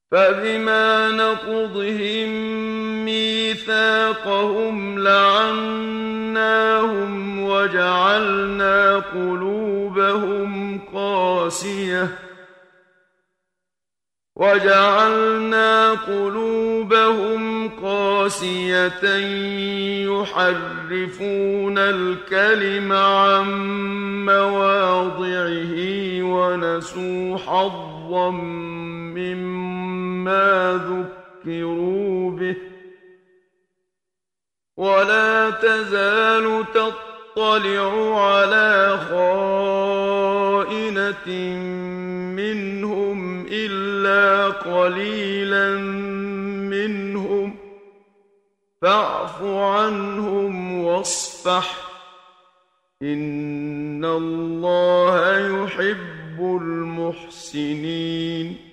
فبما نقضهم ميثاقهم لعناهم وجعلنا قلوبهم قاسية يحرفون الكلم عن مواضعه ونسوا حظا مما ذكروا به ولا تزال تطلع على خائنة منهم إلا قليلا منهم فاعف عنهم واصفح إن الله يحب المحسنين